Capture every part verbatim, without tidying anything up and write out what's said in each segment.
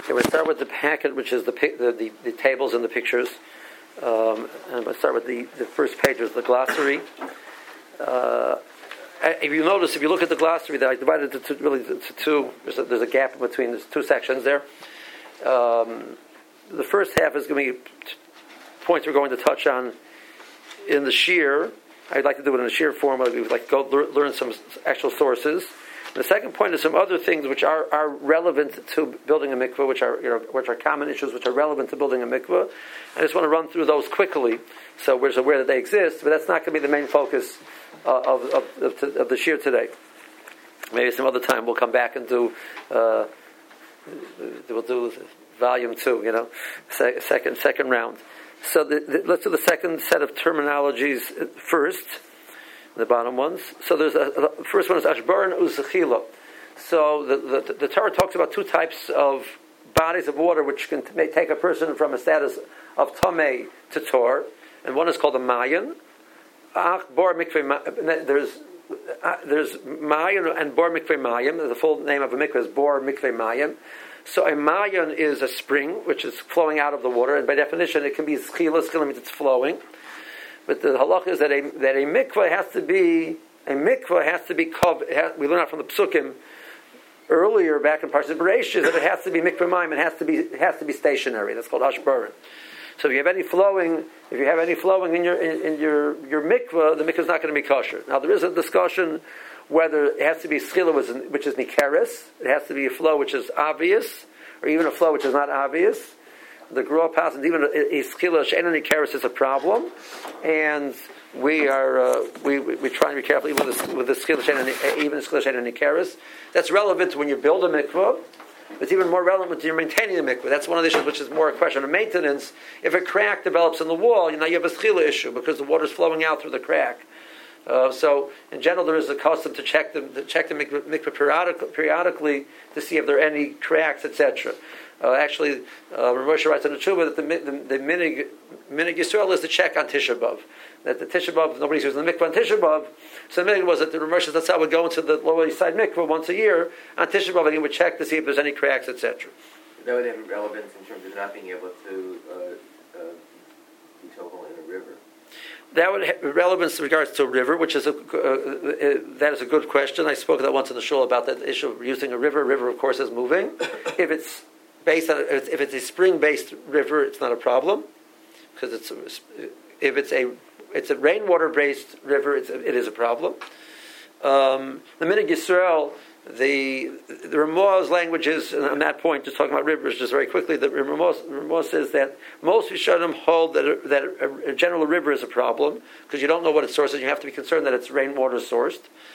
Okay, we'll start with the packet, which is the the, the, the tables and the pictures. Um, and we'll start with the, the first page, is the glossary. Uh, if you notice, if you look at the glossary, that I divided it to really to two. There's a, there's a gap in between. There's two sections there. Um, the first half is going to be points we're going to touch on in the shir. I'd like to do it in a shir form. I'd like to go learn, learn some actual sources. The second point is some other things which are, are relevant to building a mikveh, which are you know, which are common issues, which are relevant to building a mikveh. I just want to run through those quickly, so we're aware that they exist. But that's not going to be the main focus uh, of, of, of of the shir today. Maybe some other time we'll come back and do uh, we'll do volume two. You know, se- second second round. So the, the, let's do the second set of terminologies first. The bottom ones. So there's a, the first one is ashbar and uzechila. So the, the the Torah talks about two types of bodies of water which can t- may take a person from a status of tamei to tor, and one is called a mayan. Ach bor mikveh. There's uh, there's mayan and bor mikveh mayim. The full name of a mikveh is bor mikveh mayim. So a mayan is a spring which is flowing out of the water, and by definition it can be zechila. Zechila means it's flowing. But the halacha is that a that a mikvah has to be a mikvah has to be covered. We learned out from the psukim earlier back in Parshas Bereshis that it has to be mikvah mayim. It has to be it has to be stationary. That's called ashbarin. So if you have any flowing, if you have any flowing in your in, in your your mikvah, the mikvah is not going to be kosher. Now there is a discussion whether it has to be schila, which is nikeres. It has to be a flow which is obvious, or even a flow which is not obvious. The Gruah passes even a schila she'ein nikeres is a problem, and we are uh, we, we we try and be careful even with the, with the schila she'ein even schila she'ein nikeres. That's relevant when you build a mikvah. It's even more relevant when you're maintaining the mikvah. That's one of the issues which is more a question of maintenance. If a crack develops in the wall, you know you have a schila issue because the water is flowing out through the crack. Uh, so, in general, there is a custom to check the to check the mikvah, mikvah periodic, periodically to see if there are any cracks, et cetera. Uh, actually, uh, Rav Moshe writes in the Tshuva that the the, the minig minig Yisrael is to check on Tisha B'av. That the Tisha B'av, nobody's using the mikvah on Tisha B'av. So the minig was that the Rav Moshe Zatzal would go into the Lower East Side mikvah once a year on Tisha B'av, and he would check to see if there's any cracks, et cetera. That would have relevance in terms of not being able to uh, uh, be total in a river. That would have relevance in regards to a river, which is a uh, uh, that is a good question. I spoke that once in the shul about that issue of using a river. A river, of course, is moving. If it's based on if it's a spring-based river, it's not a problem because it's if it's a it's a rainwater-based river, it's, it is a problem. Um, the Minig Yisrael, the the Ramah's language is on that point, just talking about rivers, just very quickly. The Ramah says that most Rishonim hold that a, that a, a general river is a problem because you don't know what its source is. You have to be concerned that it's rainwater sourced.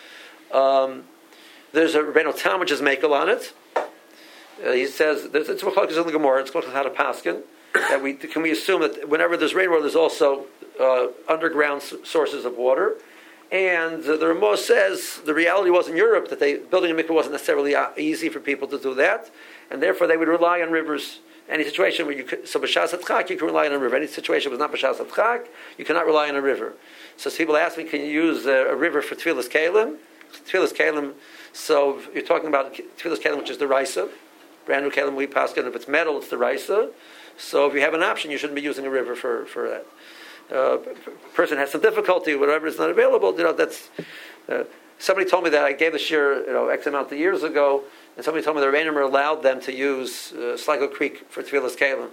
Um, there's a Rabbeinu Tam which is makel on it. Uh, he says there's, it's machlokes in the Gemara. It's called how to paskin. That we can we assume that whenever there's rainwater, there's also uh, underground sources of water. And uh, the Ramah says the reality was in Europe that they building a mikveh wasn't necessarily easy for people to do that, and therefore they would rely on rivers. Any situation where you could, so b'shas hatzchak you can rely on a river. Any situation was not b'shas hatzchak, you cannot rely on a river. So people ask me, can you use a, a river for tefillas kelim? Tefillas kelim. So you're talking about tefillas kelim, which is the raisa, brand new kelim we paskin. If it's metal, it's the raisa. So if you have an option, you shouldn't be using a river for for that. Uh, person has some difficulty, whatever is not available, you know, that's, uh, somebody told me that I gave the shir, you know, X amount of years ago, and somebody told me the Rebbeinu allowed them to use uh, Sligo Creek for Tefillas Kelim.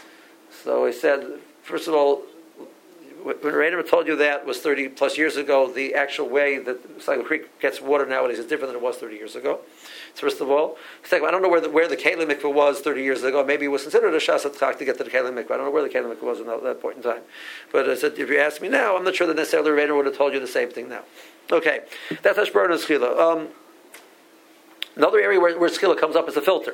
So he said, first of all, when Rebbeinu told you that was thirty plus years ago, the actual way that Sligo Creek gets water nowadays is different than it was thirty years ago. So first of all, second, I don't know where the, where the Kelim mikveh was thirty years ago. Maybe it was considered a shas hatzchak to get to the Kelim mikveh. I don't know where the Kelim mikveh was at that, that point in time. But I said, if you ask me now, I'm not sure that necessarily the Rebbeinu would have told you the same thing now. Okay, that's hashbar and schila. Um, another area where, where schila comes up is a filter.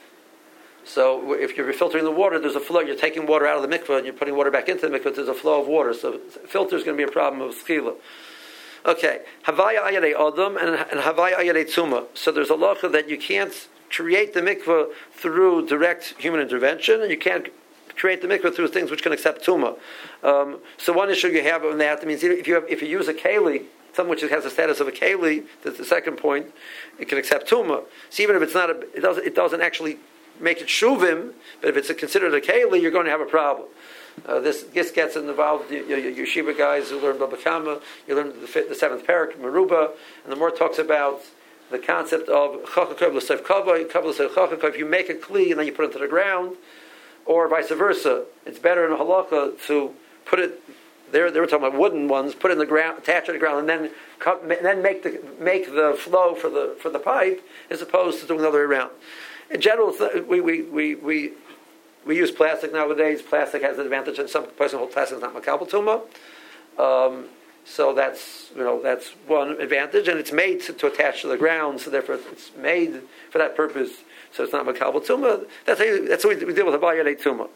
So if you're filtering the water, there's a flow. You're taking water out of the mikveh and you're putting water back into the mikveh. There's a flow of water. So filter is going to be a problem of schila. Okay, Havaya Ayadei Adam and, and Havaya Ayadei Tzuma. So there's a lacha that you can't create the mikveh through direct human intervention, and you can't create the mikveh through things which can accept Tuma. Um, so one issue you have on that, that means if you have, if you use a keli, something which has the status of a keli, that's the second point, it can accept Tuma. So even if it's not, a, it doesn't, it doesn't actually make it shuvim, but if it's a, considered a keli, you're going to have a problem. Uh, this this gets involved. You, you, you yeshiva guys who learn Baba Kama, you learn the, fifth, the seventh parak Meruba, and the more talks about the concept of chachakav l'seif kavay, kav l'seif chachakav. If you make a kli and then you put it into the ground, or vice versa, it's better in a halakha to put it. They're they were talking about wooden ones. Put it in the ground, attach it to the ground, and then cut, then make the make the flow for the for the pipe, as opposed to doing the other way around. In general, we we we we. We use plastic nowadays. Plastic has an advantage, and some person hold plastic is not makabel tuma. Um, so that's you know that's one advantage, and it's made to, to attach to the ground, so therefore it's made for that purpose. So it's not makabel tuma. That's how you, that's how we, we deal with havayadei tuma.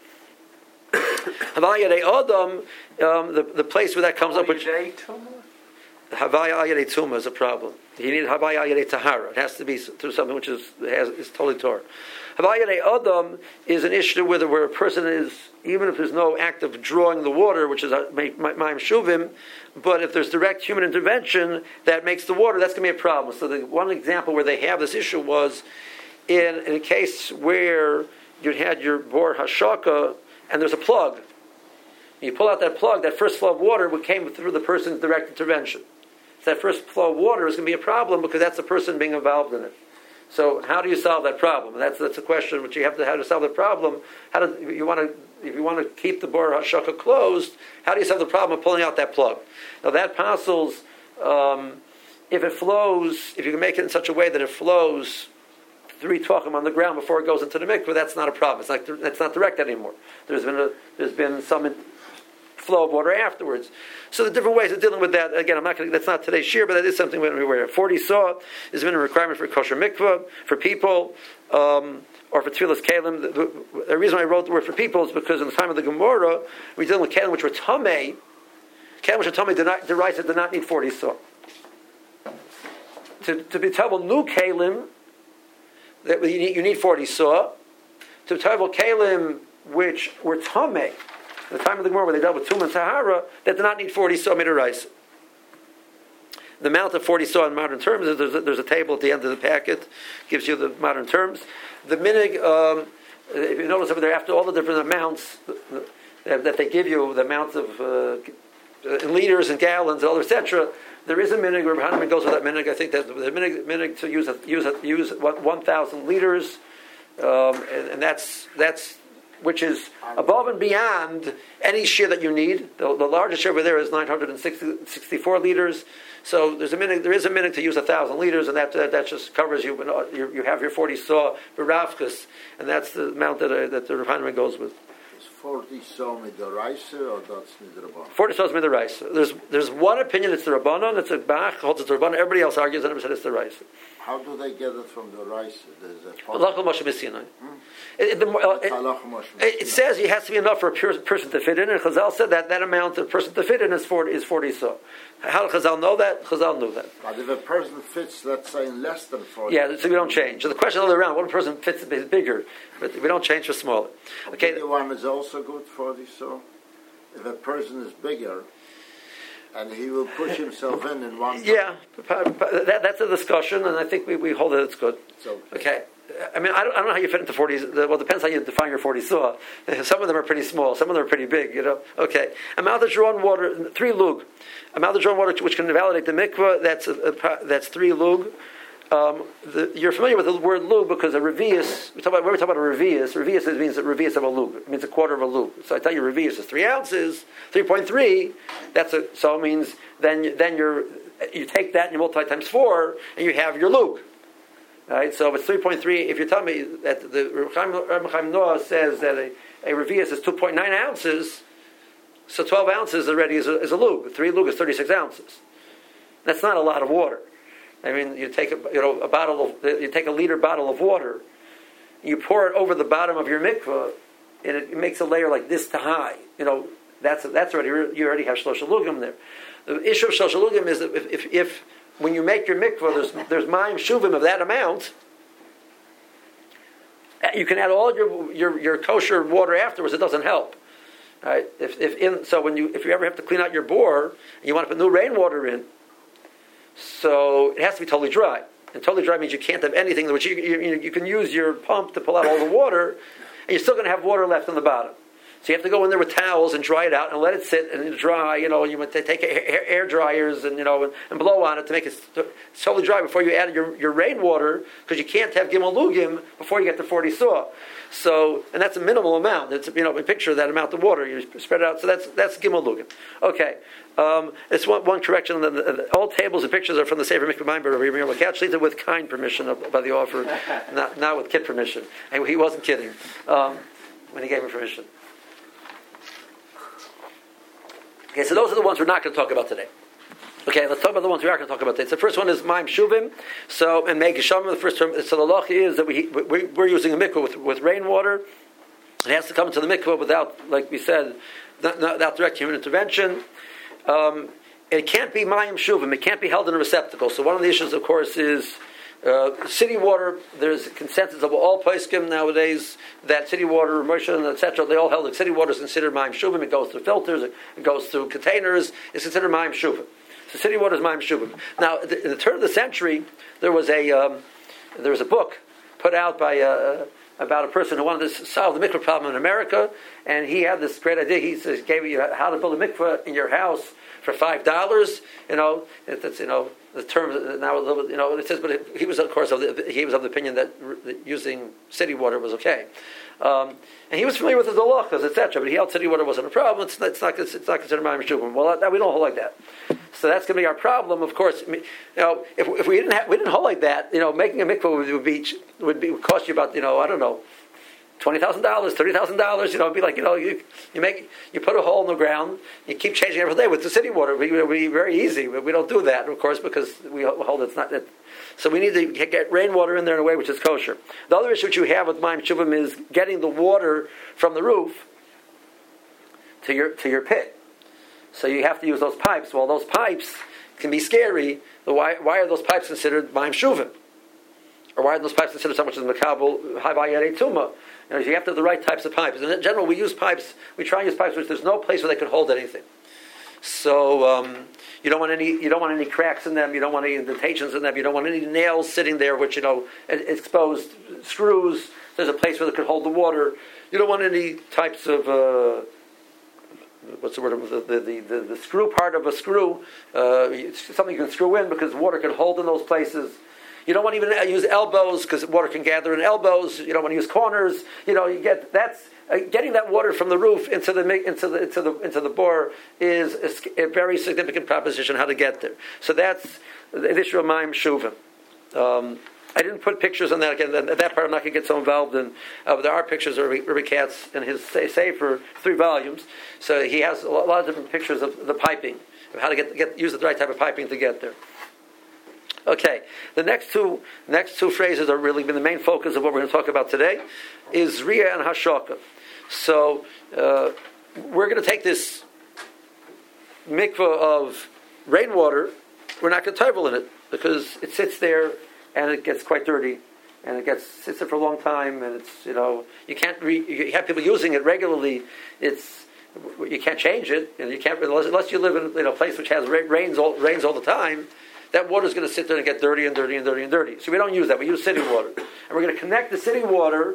Havayadei adam, um, the the place where that comes up, which havayadei tuma is a problem. You need havayadei tahara. It has to be through something which is has is totally Torah. Havayadei Adam is an issue where, where a person is, even if there's no act of drawing the water, which is Ma'im Shuvim, but if there's direct human intervention that makes the water, that's going to be a problem. So the one example where they have this issue was in, in a case where you had your bor hashaka and there's a plug. You pull out that plug, that first flow of water came through the person's direct intervention. So that first flow of water is going to be a problem because that's the person being involved in it. So how do you solve that problem? That's that's a question which you have to how to solve the problem. How do if you want to if you want to keep the bor hashaka closed? How do you solve the problem of pulling out that plug? Now that parcels, um, if it flows, if you can make it in such a way that it flows three tvachim on the ground before it goes into the mikveh, that's not a problem. It's like it's not direct anymore. There's been a there's been some flow of water afterwards. So the different ways of dealing with that, again, I'm not going to, that's not today's shir, but that is something we're aware of. forty saw has been a requirement for kosher mikvah, for people, um, or for tefillas kalim. The, the, the reason I wrote the word for people is because in the time of the Gemara, we dealing with kalim which were tamei. Kalim which were tamei, the Raisa did not need forty saw. To, to be table new kalim, that you need, you need forty saw. To table kalim which were tamei, the time of the Gemara where they dealt with Tum and Tahara, that did not need forty saw midaraisa. The amount of forty saw in modern terms is there's a, there's a table at the end of the packet, gives you the modern terms. The minig, um, if you notice over there, after all the different amounts that, that they give you, the amount of uh, in liters and gallons, and et cetera, there is a minig where Hanuman goes with that minig. I think that the minig, minig to use a, use a, use one thousand liters, um, and, and that's that's. which is above and beyond any share that you need. The, the largest share over there is nine hundred sixty-four liters. So there's a minute, there is a minute to use a thousand liters, and that, that that just covers you. You, you have your forty saw beravkas, and that's the amount that uh, that the refinery goes with. Is forty saw midaraisa or that's midrabanan? Forty saw is midaraisa. There's there's one opinion it's the rabbanon. It's a bach holds it's the rabbanon. Everybody else argues and said it's the raisa. How do they get it from the raisa? There's a Halachah Moshe B'Sinai. It, the, uh, it, it says it has to be enough for a pure person to fit in, and Chazal said that that amount of person to fit in is forty is forty saw. How did Chazal know that? Chazal knew that. But if a person fits, let's say, in less than forty, yeah, so we don't change. So the question all the way around: one person fits is bigger, but we don't change for smaller. Okay, the bigger one is also good forty saw. If a person is bigger, and he will push himself in in one. Yeah, that, that's a discussion, and I think we, we hold that it's good. It's okay. okay. I mean, I don't, I don't know how you fit into forties. Well, it depends how you define your forty saw. Some of them are pretty small. Some of them are pretty big. You know. Okay. Amount of drawn water, three lug. Amount of drawn water which can validate the mikvah. That's a, a, that's three lug. Um, the, you're familiar with the word lug because a revius. We talk about when we talk about a revius. Revius means a revius of a lug. It means a quarter of a lug. So I tell you, revius is three ounces. Three point three. That's a so it means then then you're you take that and you multiply times four and you have your lug. Right, so if it's three point three, if you tell me that the Reb Chaim Noah says that a, a revius is two point nine ounces, so twelve ounces already is a, is a lug. Three lug is thirty-six ounces. That's not a lot of water. I mean, you take a you know a bottle of you take a liter bottle of water, you pour it over the bottom of your mikveh, and it, it makes a layer like this to high. You know that's that's already you already have shlosh lugim there. The issue of shlosh lugim is that if, if, if when you make your mikvah, there's there's ma'im shuvim of that amount. You can add all your your, your kosher water afterwards. It doesn't help. Right? If if in so when you if you ever have to clean out your bore and you want to put new rainwater in, so it has to be totally dry. And totally dry means you can't have anything, which you, you, you can use your pump to pull out all the water, and you're still going to have water left on the bottom. So you have to go in there with towels and dry it out and let it sit and dry. You know, you would take air, air dryers and you know and, and blow on it to make it totally dry before you add your, your rainwater, because you can't have gimel lugim before you get to forty saw. So, and that's a minimal amount. It's, you know, a picture of that amount of water. You spread it out. So that's that's gimel lugim. Okay, um, it's one, one correction. The, the, all tables and pictures are from the Sefer Mikvah Mayim Rabbi Yirmiyah Katz, with kind permission of, by the offer, not not with kid permission. And he wasn't kidding um, when he gave him permission. Okay, so those are the ones we're not going to talk about today. Okay, let's talk about the ones we are going to talk about today. So the first one is Maim Shuvim. So, and Meg Geshamim, the first term. So the law is that we, we, we're using a mikvah with, with rainwater. It has to come into the mikvah without, like we said, not, not, without direct human intervention. Um, it can't be Maim Shuvim. It can't be held in a receptacle. So one of the issues, of course, is uh, city water. There's consensus of all poskim nowadays that city water, Moshe, et cetera, they all held that city water is considered Maim Shuvim. It goes through filters. It, it goes through containers. It's considered Maim Shuvim. So city water is Maim Shuvim. Now, in the turn of the century, there was a um, there was a book put out by uh, about a person who wanted to solve the mikvah problem in America, and he had this great idea. He says, gave you how to build a mikvah in your house for five dollars. You know, that's you know the term now a little bit. You know, it says, but it, he was of course of the, he was of the opinion that, that using city water was okay. Um, and he was familiar with the halachas, et cetera. But he held city water wasn't a problem. It's, it's not. It's not considered Maim Shuvim. Well, that, we don't hold like that. So that's going to be our problem. Of course, you know, if, if we didn't have, we didn't hold like that, you know, making a mikvah would, would be would be would cost you about you know I don't know twenty thousand dollars, thirty thousand dollars. You know, it'd be like you know you you make you put a hole in the ground, you keep changing it every day with the city water. It would be very easy. We don't do that, of course, because we hold it's not. It, so we need to get rainwater in there in a way which is kosher. The other issue which you have with Maim Shuvim is getting the water from the roof to your to your pit. So you have to use those pipes. Well, those pipes can be scary. Why, why are those pipes considered Maim Shuvim? Or why are those pipes considered so much as Makabel Havayare Tuma? You know, you have to have the right types of pipes. And in general, we use pipes, we try and use pipes which there's no place where they could hold anything. So um, you don't want any you don't want any cracks in them, you don't want any indentations in them, you don't want any nails sitting there which, you know, exposed screws. There's a place where they could hold the water. You don't want any types of uh, what's the word? The the, the the screw part of a screw, uh, something you can screw in because water can hold in those places. You don't want to even use elbows because water can gather in elbows. You don't want to use corners. You know, you get that's uh, getting that water from the roof into the into the into the into the bore is a, a very significant proposition. How to get there? So that's the issue of Maim Shuvim. Um, I didn't put pictures on that again. That part I'm not going to get so involved in. Uh, but there are pictures of Rabbi Katz in his Sefer, three volumes. So he has a lot of different pictures of the piping, of how to get, get use the right type of piping to get there. Okay, the next two next two phrases are really been the main focus of what we're going to talk about today, is Riyah and Hashaka. So uh, we're going to take this mikvah of rainwater. We're not going to tovel in it because it sits there and it gets quite dirty, and it gets sits there for a long time, and it's you know you can't re, you have people using it regularly. It's you can't change it, and you can't unless, unless you live in you know, a place which has rains all, rains all the time. That water is going to sit there and get dirty and dirty and dirty and dirty. So we don't use that. We use city water, and we're going to connect the city water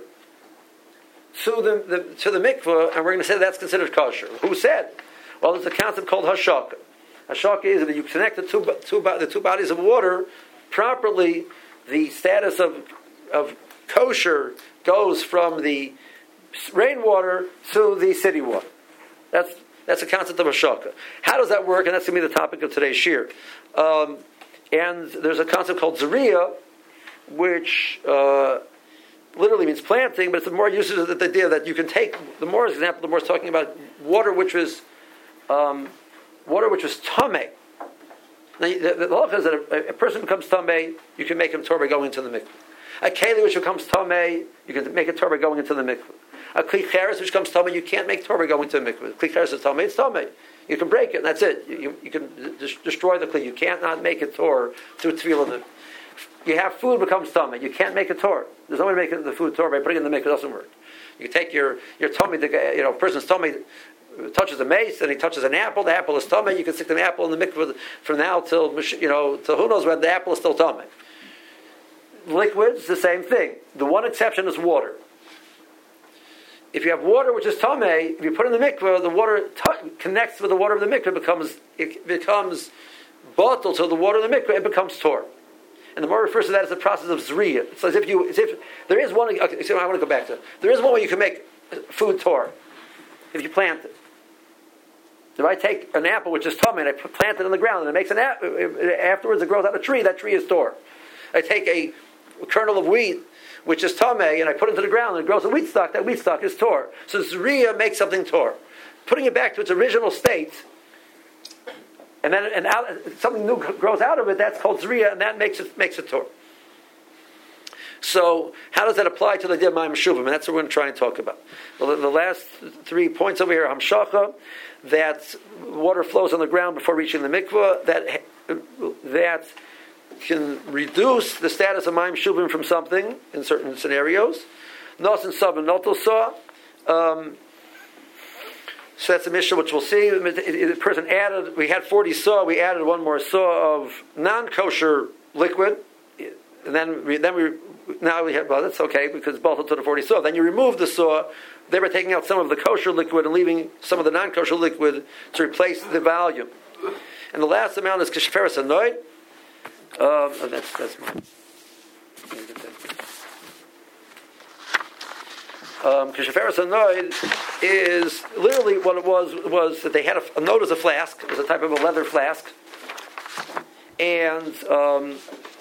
to the, the to the mikvah, and we're going to say that's considered kosher. Who said? Well, there's a concept called hashaka. Hashaka is that you connect the two, two the two bodies of water properly. The status of of kosher goes from the rainwater to the city water. That's that's a concept of hashaka. How does that work? And that's going to be the topic of today's shir. Um, and there's a concept called zariya, which uh, literally means planting, but it's the more uses of the idea that you can take the more example. The more is talking about water which was um, water which was tameh. Now, the, the law says that a, a person becomes tameh, you can make him torah going into the mikveh. A keli which becomes tameh, you can make a torah going into the mikveh. A kli cheres which becomes tameh, you can't make torah go into the mikveh. Kli cheres is tameh, it's tameh. You can break it, and that's it. You, you, you can d- destroy the kli. You can't not make a torah through tefillah. You have food becomes tameh. You can't make a torah. There's no way to make the food torah by putting it in the mikveh. It doesn't work. You take your your tummy, you know, a person's tummy touches a mace and he touches an apple. The apple is tummy. You can stick the apple in the mikveh from now till you know till who knows when the apple is still tummy. liquids, the same thing. The one exception is water. If you have water which is tamei, if you put it in the mikveh, the water t- connects with the water of the mikveh, becomes it becomes bottled to the water of the mikveh, it becomes tor. And the Gemara refers to that as the process of zriyah. It's as if you, as if there is one. Okay, so I want to go back to it. There is one way you can make food tor if you plant it. If I take an apple which is tamei and I plant it in the ground and it makes an apple, afterwards it grows out a tree. That tree is tor. I take a kernel of wheat which is tamei and I put it into the ground and it grows a wheat stalk. That wheat stalk is tor. So zriyah makes something tor. Putting it back to its original state, and then and out, something new grows out of it. That's called zriyah, and that makes it makes it tor. So how does that apply to the idea of mayim shuvim? And that's what we're going to try and talk about. The, the last three points over here: hamshacha, that water flows on the ground before reaching the mikvah. That that can reduce the status of mayim shuvim from something in certain scenarios. Nos and sub and notel saw. Um, so that's a mission which we'll see. The person added, we had forty saw, we added one more saw of non-kosher liquid, and then we, then we now we have, well, that's okay because it's bolted to the forty saw. Then you remove the saw, they were taking out some of the kosher liquid and leaving some of the non-kosher liquid to replace the volume. And the last amount is Kesheferes Hanoid. Um, oh, that's that's mine. Um, Kesheferes Hanoid is literally what it was was that they had a, a note as a flask. It was a type of a leather flask, and um,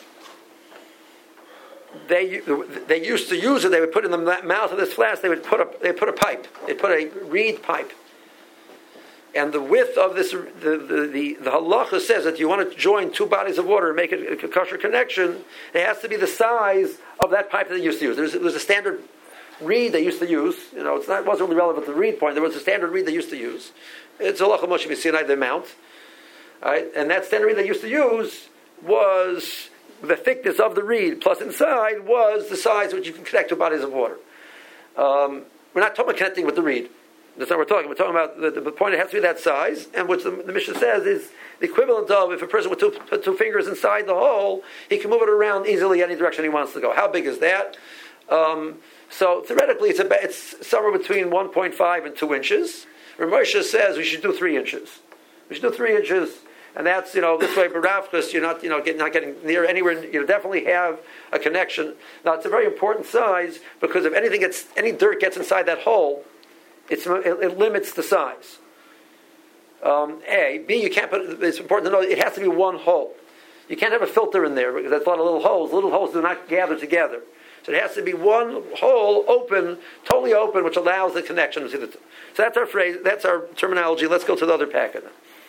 they they used to use it. They would put in the mouth of this flask. They would put a they put a pipe. They put a reed pipe. And the width of this, the the, the, the halacha says that you want to join two bodies of water and make it a kosher connection, it has to be the size of that pipe that they used to use. There's, there's a standard reed they used to use. You know, it's not, it wasn't really relevant to the reed point. There was a standard reed they used to use. It's halacha Moshe Sinai, the amount. Right? And that standard reed they used to use was the thickness of the reed, plus inside was the size which you can connect two bodies of water. Um, we're not talking about connecting with the reed. That's not what we're talking. We're talking about the, the point. It has to be that size, and which the, the Mishnah says is the equivalent of if a person with two, put two fingers inside the hole, he can move it around easily any direction he wants to go. How big is that? Um, so theoretically, it's, a, it's somewhere between one point five and two inches. Rav Moshe says we should do three inches. We should do three inches, and that's you know this way. Baravchus, you're not you know get, not getting near anywhere. You definitely have a connection. Now it's a very important size because if anything gets any dirt gets inside that hole. It's, it, it limits the size. Um, A. B, you can't put, it's important to know it has to be one hole. You can't have a filter in there because that's a lot of little holes. Little holes do not gather together. So it has to be one hole open, totally open, which allows the connection. So that's our phrase, that's our terminology. Let's go to the other packet.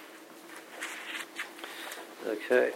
Okay.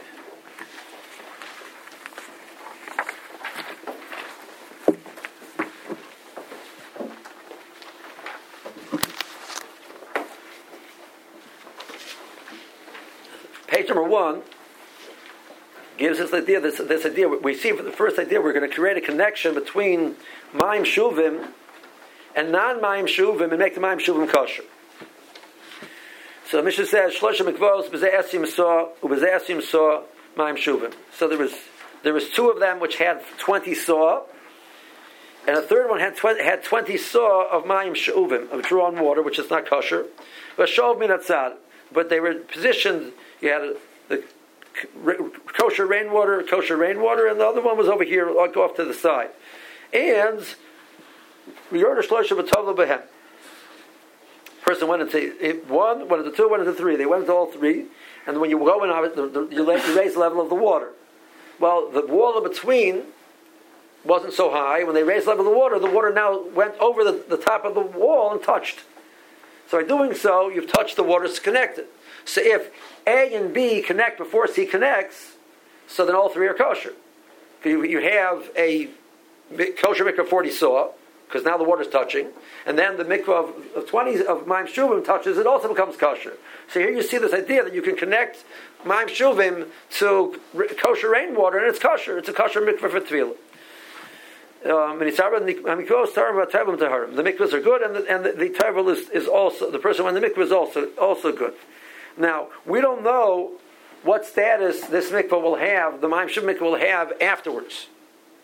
Page number one gives us the idea. This, this idea we see for the first idea. We're going to create a connection between mayim shuvim and non-mayim shuvim and make the mayim shuvim kosher. So the Mishnah says shlosha mikvos b'zeh esim saw u'b'zeh esim saw mayim shuvim. So there was there was two of them which had twenty saw, and a third one had twenty had twenty saw of mayim shuvim of drawn water, which is not kosher. But shov min atzad, but they were positioned. You had the kosher rainwater, kosher rainwater, and the other one was over here, like off to the side. And person went into one, went into two, went into three. They went into all three, and when you go in, you raise the level of the water. Well, the wall in between wasn't so high. When they raised the level of the water, the water now went over the, the top of the wall and touched. So by doing so, you've touched the water, it's connected. So if A and B connect before C connects, so then all three are kosher. You, you have a kosher mikvah of forty saw, because now the water's touching, and then the mikvah of, of twenty of mayim shuvim touches, it also becomes kosher. So here you see this idea that you can connect mayim shuvim to kosher rainwater, and it's kosher. It's a kosher mikvah for tefillah. Um, the mikvahs are good, and the, and the, the tevel is, is also the person when the mikvah is also also good. Now we don't know what status this mikvah will have, the mayim shuvim mikvah will have afterwards.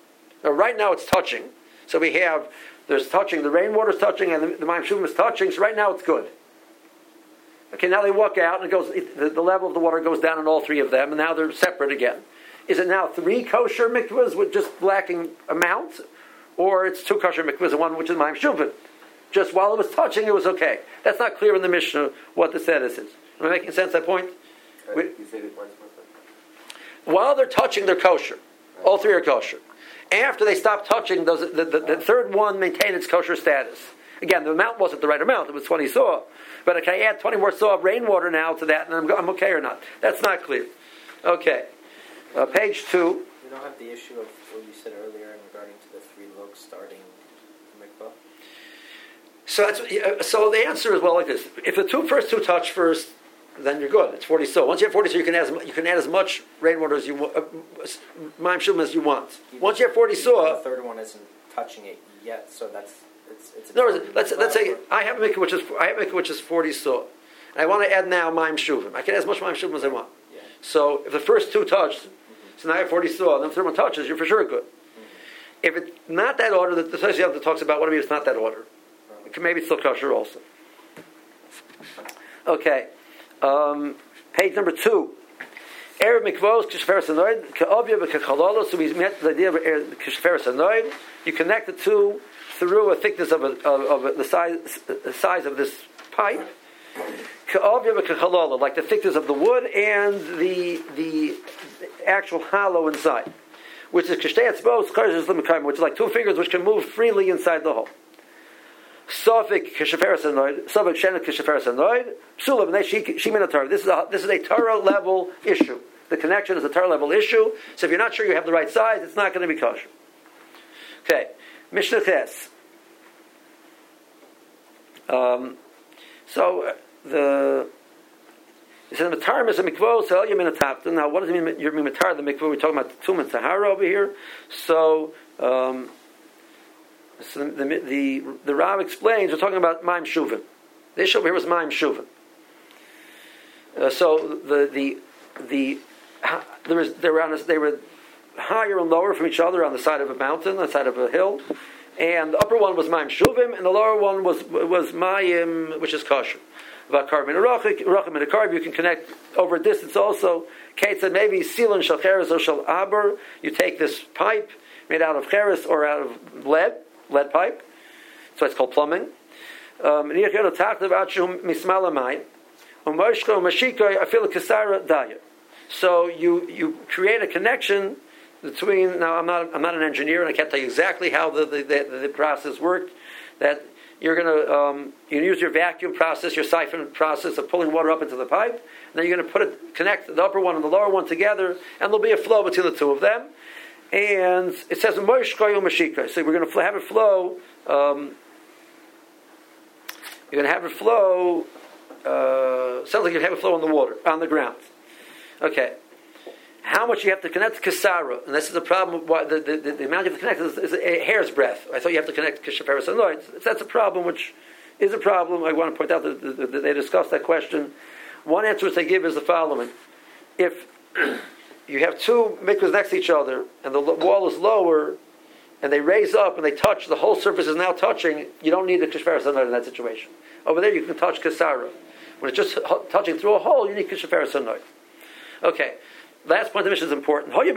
Uh, right now it's touching. So we have, there's touching, the rainwater's touching, and the, the Mayim Shuvim is touching, so right now it's good. Okay, now they walk out, and it goes. It, the, the level of the water goes down in all three of them, and now they're separate again. Is it now three kosher mikvahs with just lacking amount, or it's two kosher mikvahs and one which is Mayim Shuvim? Just while it was touching, it was okay. That's not clear in the Mishnah what the status is. Am I making sense? That point. Uh, We, you say it once more. while they're touching, they're kosher. All three are kosher. After they stop touching, does it, the, the, the third one maintain its kosher status. Again, the amount wasn't the right amount. It was twenty saw. But can I add twenty more saw of rainwater now to that, and I'm, I'm okay or not? That's not clear. Okay. Uh, page two. You don't have the issue of what you said earlier in regarding to the three looks starting the mikvah? So, that's, so the answer is, well, like this. If the two first two touch first, then you're good. It's forty saw. Once you have forty saw, you can add as, you can add as much rainwater as you want, uh, Mayim Shuvim as you want. Once you have forty saw, the third one isn't touching it yet, so that's it's it's. No, let's let's say I have a mikvah which is I have a mikvah which is forty saw, and I want to add now Mayim Shuvim. I can add as much Mayim Shuvim as I want. Yeah. So if the first two touch, mm-hmm. so now I have forty saw, and then the third one touches, you're for sure good. Mm-hmm. If it's not that order, that the Tosfos talks about, what if it's not that order? Uh-huh. It can maybe it's still kosher also. Okay, um, page number two. Erev mikvos kisheferes hanoid ke'ovya v'kechalolo. So we met the idea of kisheferes hanoid. You connect the two through a thickness of, a, of, of a, the size the size of this pipe. Ke'ovya v'kechalolo, like the thickness of the wood and the the actual hollow inside, which is kishtei etzbos charzes l'mekayim, which is like two fingers which can move freely inside the hole. Sofik kisheferes hanoid, sofik shenet kisheferes hanoid, psula b'nei shimin haTorah. This is a this is a Torah level issue. The connection is a Torah level issue. So if you're not sure you have the right size, it's not going to be kosher. Okay, Mishnah Ches. Um, so uh, the it says matar is a mikvah sel yamin atapta. Now, what does it mean? You're matar the mikvah. We're talking about the tum and tahara over here. So. Um, So the, the, the, the Rav explains, we're talking about Mayim Shuvim. The issue over here was Mayim Shuvim. Uh, so the the the there was they were on this, they were higher and lower from each other on the side of a mountain, on the side of a hill, and the upper one was Mayim Shuvim, and the lower one was was Mayim, which is kosher. Vakar min arachik, arachim min akarb. You can connect over a distance also. Kate said maybe silon shel cheres or shel aber. You take this pipe made out of cheres or out of lead. Lead pipe, so it's called plumbing. Um, so you you create a connection between. Now I'm not I'm not an engineer and I can't tell you exactly how the the, the, the process worked. That you're going to um, you use your vacuum process, your siphon process of pulling water up into the pipe. And then you're going to put it connect the upper one and the lower one together, and there'll be a flow between the two of them. And it says Moishkoyu Mashika. So we're going to have it flow. Um, you're going to have it flow. Uh, sounds like you have it flow on the water, on the ground. Okay. How much you have to connect to Kasara? And this is the problem. Why the, the, the, the amount you have to connect is, is a hair's breadth. I thought you have to connect to Kishaferes Hanoid. That's a problem, which is a problem. I want to point out that, that, that they discussed that question. One answer which they give is the following: if you have two mikvahs next to each other, and the wall is lower, and they raise up and they touch, the whole surface is now touching, you don't need the Kishaferes Hanoid in that situation. Over there you can touch Kasara. When it's just touching through a hole, you need Kishaferes Hanoid. Okay, last point of the mission is important. Let's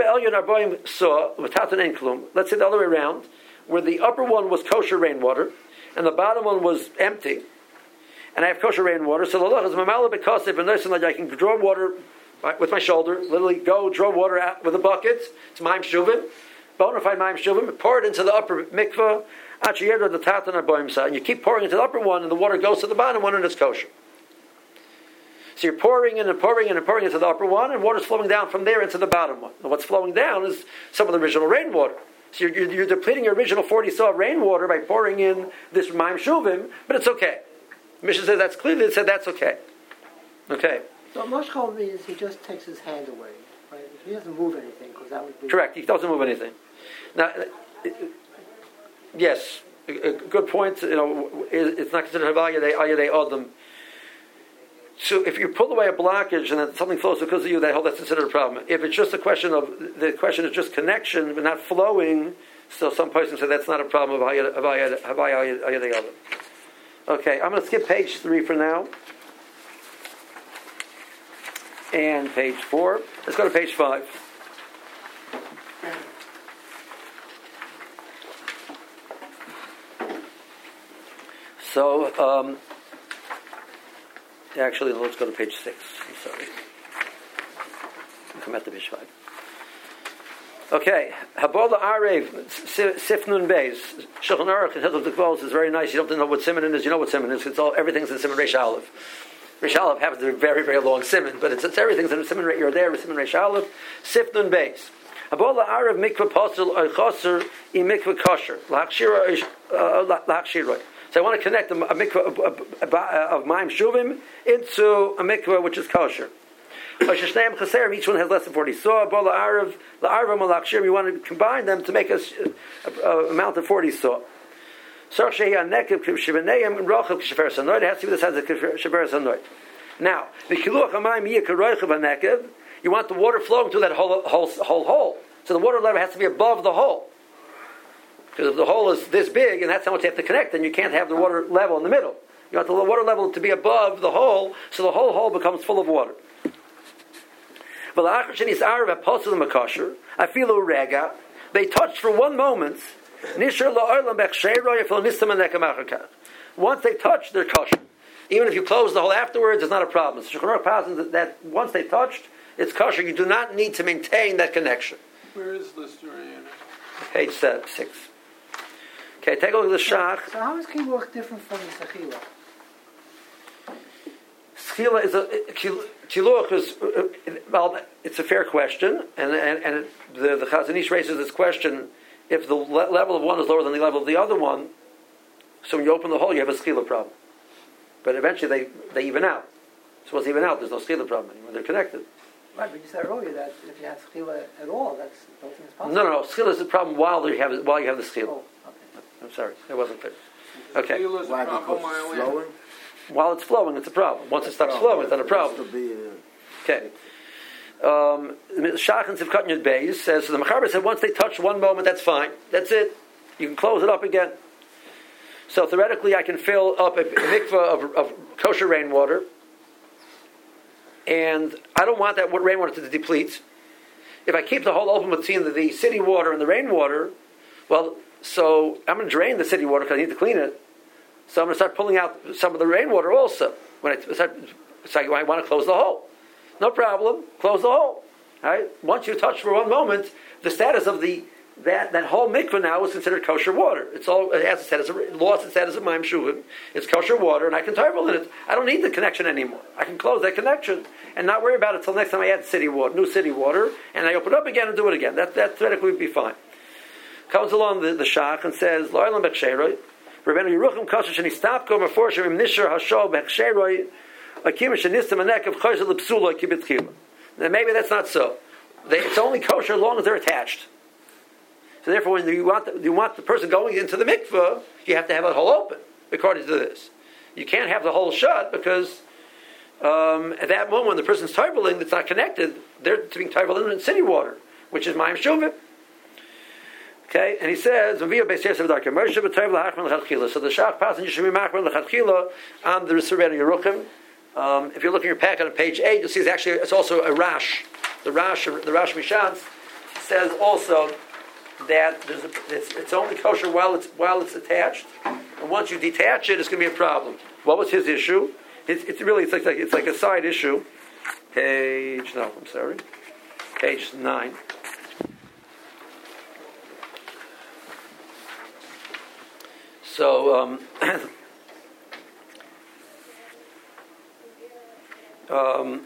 say the other way around, where the upper one was kosher rainwater, and the bottom one was empty, and I have kosher rainwater, so the law is mamala because if I can draw water with my shoulder, literally go draw water out with a bucket. It's Mayim Shuvim, bona fide Mayim Shuvim. Pour it into the upper mikvah, and you keep pouring into the upper one, and the water goes to the bottom one, and it's kosher. So you're pouring in and pouring in and pouring into the upper one, and water's flowing down from there into the bottom one. And what's flowing down is some of the original rainwater. So you're, you're, you're depleting your original forty saw of rainwater by pouring in this Mayim Shuvim, but it's okay. The Mishnah says that's clearly it said that's okay. Okay. So Mashchal means he just takes his hand away, right? He doesn't move anything, because that would be... Correct, he doesn't move anything. Now, it, it, yes, a, a good point. You know, it, it's not considered Havayah Ayadei Adam. So if you pull away a blockage and then something flows because of you, that that's considered a problem. If it's just a question of, the question is just connection but not flowing, So some person said that's not a problem of Havaya Ayadayada. Okay, I'm going to skip page three for now. And page four. Let's go to page five. So, um, actually, let's go to page six. I'm sorry. We'll come at the page five. Okay, Habola Arev Sifnun Beis Shulchan Aruch and Hilchos Tikvos is very nice. You don't know what siman is. You know what siman is. It's all everything's in siman Reish Aleph. Reish Aleph happens to be a very very long siman, but it's, it's everything's in siman. You're there with siman Reish Aleph. Sifnun Beis Habola Arev Mikvah Posel or Choser I Mikvah Kosher Lachshira Lachshiroi. So I want to connect a, a mikvah of, of, of Maim Shuvim into a mikvah which is kosher. Each one has less than forty. So, bola arav, la arva malakshir. We want to combine them to make a, a, a amount of forty saw. So, shehi anekev k'shivaneim and rochav k'shefer sanoid. It has to be the size of k'shefer sanoid. Now, the kiluach hamayim yikaroichav anekev. You want the water flowing through that whole, whole whole hole. So the water level has to be above the hole. Because if the hole is this big and that's how much you have to connect, then you can't have the water level in the middle. You want the water level to be above the hole, so the whole hole becomes full of water. They touched for one moment. Once they touched, they're kosher. Even if you close the hole afterwards, it's not a problem. So Shulchan Aruch passes that once they touched, it's kosher. You do not need to maintain that connection. Where is this story? Page seven, six. Okay, take a look at the Shach. So how is Kiluach different from the Sechila? Sechila is a Kiluach is uh, well, it's a fair question, and and, and the the Chazon Ish raises this question: if the le- level of one is lower than the level of the other one, so when you open the hole, you have a Sechila problem. But eventually, they, they even out. So once they even out, there's no Sechila problem anymore. They're connected. Right, but you said earlier that if you have Sechila at all, that's don't think it's possible. No, no, no. Sechila is the problem while you have while you have the Sechila. Oh, okay. I'm sorry, that wasn't clear. Okay. Why? Because it's flowing? While it's flowing, it's a problem. Once it stops flowing, it's not a problem. Okay. Um, Shach and Sivkat Yud Beis says, so the Mechaber said once they touch one moment, that's fine. That's it. You can close it up again. So theoretically, I can fill up a, a mikveh of, of kosher rainwater, and I don't want that rainwater to deplete. If I keep the hole open between the, the city water and the rainwater, well, so I'm going to drain the city water because I need to clean it. So I'm going to start pulling out some of the rainwater also. When I start, so I want to close the hole. No problem. Close the hole. All right. Once you touch for one moment, the status of the that that whole mikveh now is considered kosher water. It's all it has a status of lost its status of Maim Shuvim. It's kosher water, and I can tarvel in it. I don't need the connection anymore. I can close that connection and not worry about it until next time I add city water, new city water, and I open it up again and do it again. That that theoretically would be fine. Comes along the, the Shach and says, "Lo'elam b'chsheroi, Rabbeinu Yerucham kosher shenistapko meforshim im nisher hashol b'chsheroi, akim shenistam anekav chosher l'psula kibitchila." Then maybe that's not so. They, it's only kosher as long as they're attached. So therefore, when you want the, you want the person going into the mikveh, you have to have the hole open, according to this. You can't have the hole shut because um, at that moment when the person's tarveling that's not connected, they're being tarveling in city water, which is Maim Shuvim. Okay, and he says, so the Shach passage you should be makbar l'chadchila on the Rebbeinu Yerucham. Um, if you look in your packet on page eight, you'll see it's actually it's also a Rash. The Rash, the Rash Mishans says also that there's a, it's, it's only kosher while it's while it's attached, and once you detach it, it's going to be a problem. What was his issue? It's, it's really it's like, like it's like a side issue. Page no, I'm sorry, page nine. So um, um,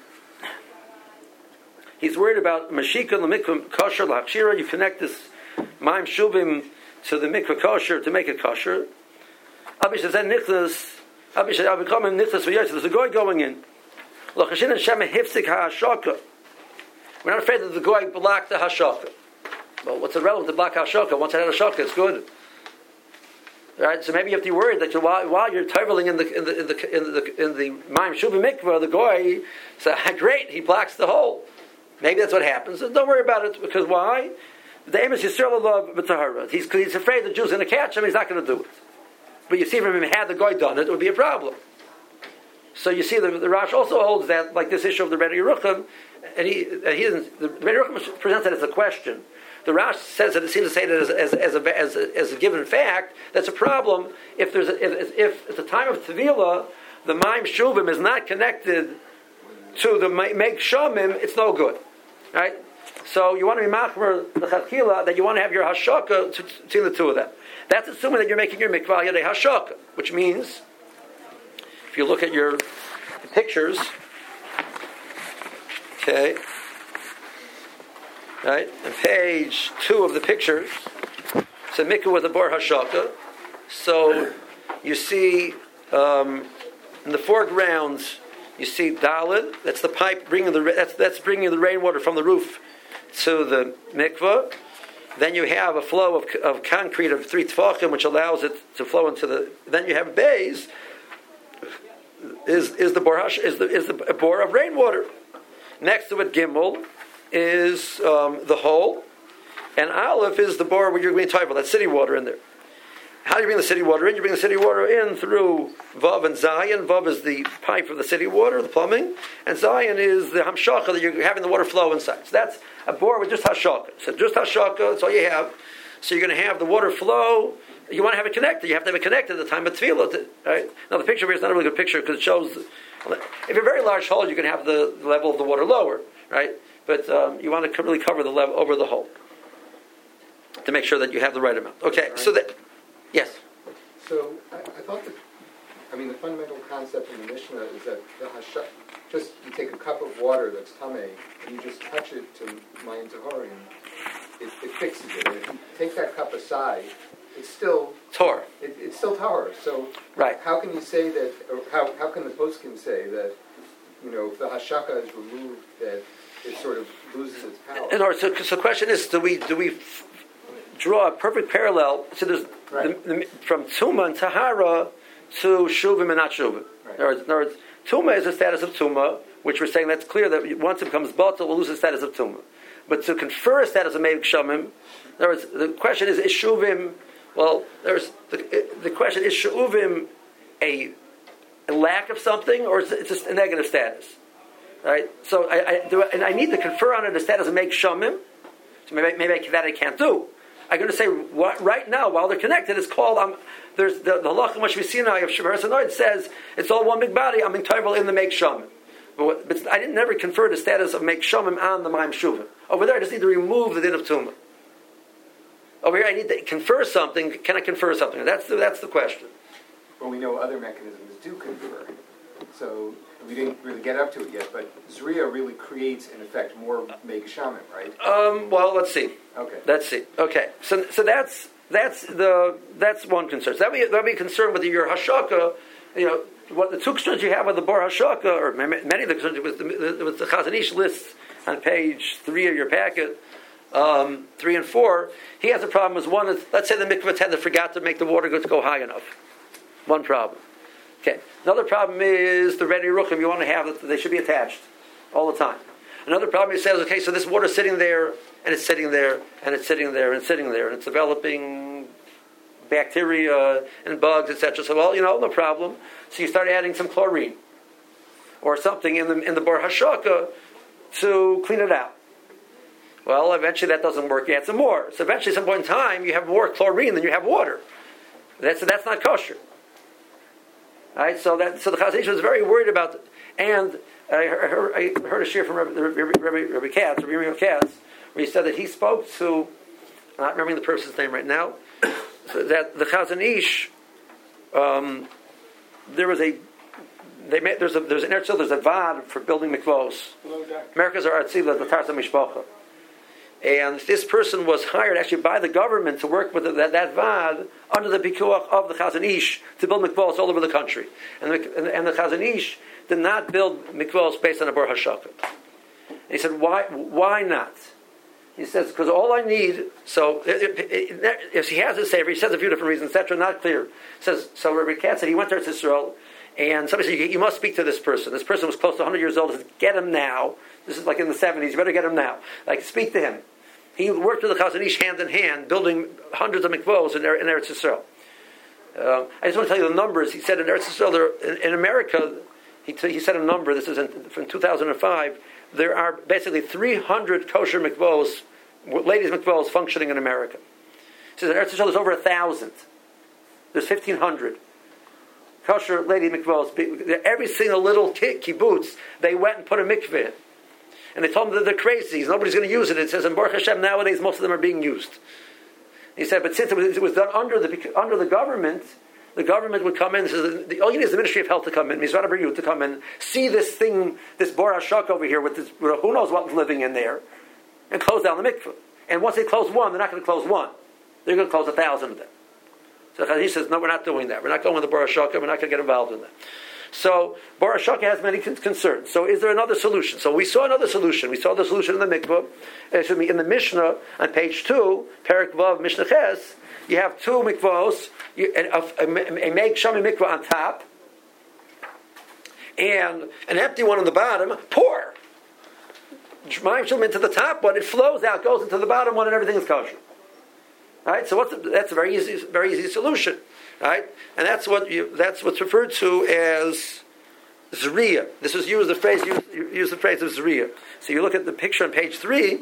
he's worried about Mashika l'mikvah kosher l'hakshira. You connect this Maim Shuvim to the mikvah kosher to make it kosher. Abish says nichnas. Abish says Abikamim nichnas v'yos. There's a guy going in. L'chashin and Shem hifzik ha'ashaka. We're not afraid that the guy blocked the hashaka. Well, what's it relevant to block hashaka? Once I had a hashaka, it's good. Right, so maybe you have to be worried that you're, while, while you're traveling in the in the in the in the, in the Maim Shuvim mikvah, the goy says, "Great, he blocks the hole." Maybe that's what happens. So don't worry about it because why? The aim is Yisrael love b'tahara. He's he's afraid the Jews are going to catch him. He's not going to do it. But you see from him, had the guy done it, it would be a problem. So you see, the, the Rash also holds that, like this issue of the Rebbe Yerucham, and he uh, he doesn't. The Rebbe Yerucham presents it as a question. The Rash says that it seems to say that as, as, as, a, as, a, as a given fact. That's a problem if there's a, if, if at the time of Tevilah the Maim Shuvim is not connected to the Meg Shamim, it's no good, right? So you want to be machmer the Chachila that you want to have your hashaka between the two of them. That's assuming that you're making your mikvah yadei hashaka, which means if you look at your pictures, okay, right, on page two of the pictures, it's a mikvah with a bar hashaka. So you see um, in the foreground, you see Dalid. That's the pipe bringing the that's that's bringing the rainwater from the roof to the mikvah. Then you have a flow of, of concrete of three tefachim, which allows it to flow into the. Then you have bays. Is is the bor is the is the bor of rainwater. Next to it, Gimel is um, the hole, and Aleph is the bor where you're going to talk about that city water in there. How do you bring the city water in? You bring the city water in through Vav and Zayin. Vav is the pipe for the city water, the plumbing, and Zayin is the hamshaka that you're having the water flow inside. So that's a bore with just hashaka. So just hashaka, that's all you have. So you're going to have the water flow. You want to have it connected. You have to have it connected at the time of tefillah. Right? Now the picture here is not a really good picture because it shows. If you're a very large hole, you can have the level of the water lower, right? But um, you want to really cover the level over the hole to make sure that you have the right amount. Okay, right. So that. Yes. So I, I thought that, I mean, the fundamental concept in the Mishnah is that the hasha, just you take a cup of water that's tameh and you just touch it to mayim tahorim, it, it fixes it. And if you take that cup aside, it's still tor. It, it's still tar. So right. How can you say that? Or how how can the poskim say that? You know, if the hashaka is removed, that it sort of loses its power. In order, so, so the question is, do we do we f- draw a perfect parallel? So there's right. the, the, from Tuma and Tahara to Shuvim and not Shuvim. Right. In other words, in other words, Tuma is the status of Tuma, which we're saying that's clear that once it becomes Batal, it will lose the status of Tuma. But to confer a status of Meir Kshamim, in other words, the question is, is Shuvim, well, there's the, the question, is Shuvim a, a lack of something, or is it just a negative status? Right? So I, I, do, and I need to confer on it the status of Meir Kshamim, so maybe, maybe I, that I can't do. I'm going to say what, right now, while they're connected, it's called. Um, there's the the halach which we see now of Shavuos Hanoid says it's all one big body. I'm in Toivel in the Meik Shamim, but, what, but I didn't never confer the status of Meik Shamim on the Maim Shuvim. Over there, I just need to remove the din of Tumah. Over here, I need to confer something. Can I confer something? That's the, that's the question. Well, we know other mechanisms do confer. So we didn't really get up to it yet, but Zriya really creates, in effect, more Meik Shamim, right? Um, well, let's see. Okay. Let's see. Okay. So, so that's that's the that's one concern. So that would be, that would be concerned with your hashaka. You know, what the two concerns you have with the bar hashaka, or many of the concerns with the, with the Chazon Ish lists on page three of your packet, um, three and four. He has a problem. Is one is, let's say the mikvah tender forgot to make the water go to go high enough. One problem. Okay. Another problem is the ready ruchim. You want to have that they should be attached all the time. Another problem is says, okay, so this water's sitting there, and it's sitting there, and it's sitting there, and it's sitting there, and it's developing bacteria and bugs, et cetera. So, well, you know, no problem. So you start adding some chlorine or something in the in the bar hashaka to clean it out. Well, eventually that doesn't work. You add some more. So eventually, at some point in time, you have more chlorine than you have water. That's that's not kosher. All right, so that so the Chazon Ish was very worried about, and I heard, I heard a shir from Rabbi, Rabbi, Rabbi Katz, Rabbi Yirmiyah Katz, where he said that he spoke to, I'm not remembering the person's name right now, so that the Chazon Ish, um, there was a, they made, there's a there's an Eretz Yisrael, there's a vad for building mikvos. Americas are Atzila, the Tarsa Mishpacha. And this person was hired actually by the government to work with that, that vad under the pikuach of the Chazon Ish to build mikvahs all over the country. And the, and, and the Chazon Ish did not build mikvahs based on a bar hashaka. And he said, why Why not? He says, because all I need, so it, it, it, if he has a saver, he says a few different reasons, et cetera, not clear. He says, so Rabbi Katz said he went to Eretz Yisrael, and somebody said, you must speak to this person. This person was close to one hundred years old. He said, get him now. This is like in the seventies. You better get him now. Like, speak to him. He worked with the Chazon Ish hand in hand, building hundreds of mikvos in, in Eretz Yisrael. Uh, I just want to tell you the numbers. He said in Eretz Yisrael, there, in, in America, he, t- he said a number, this is in, from two thousand five, there are basically three hundred kosher mikvos, ladies mikvos, functioning in America. He says in Eretz Yisrael there's over a thousand. There's fifteen hundred. Kosher lady mikvos. Every single little kibbutz, they went and put a mikveh in. And they told them that they're crazy. Nobody's going to use it. It says in Baruch Hashem nowadays most of them are being used. He said, but since it was, it was done under the under the government, the government would come in. So the, all you need is the Ministry of Health to come in, Mizrah B'riyut to come in, see this thing, this Bor HaShak over here with this, with who knows what's living in there, and close down the mikveh. And once they close one, they're not going to close one. They're going to close a thousand of them. So he says, no, we're not doing that. We're not going with the Bor HaShak. We're not going to get involved in that. So Bor HaShak has many concerns. So is there another solution? So we saw another solution. We saw the solution in the mikveh. It should be in the Mishnah on page two, Perek Vav Mishnah Ches. You have two mikvahs, you, a, a, a, a make shami mikvah on top, and an empty one on the bottom. Pour Shemaim Shum into the top one. It flows out, goes into the bottom one, and everything is kosher. Right? So what's the, that's a very easy, very easy solution. Right? And that's what you, that's what's referred to as Zriya. This is used the phrase use, use the phrase of Zriya. So you look at the picture on page three.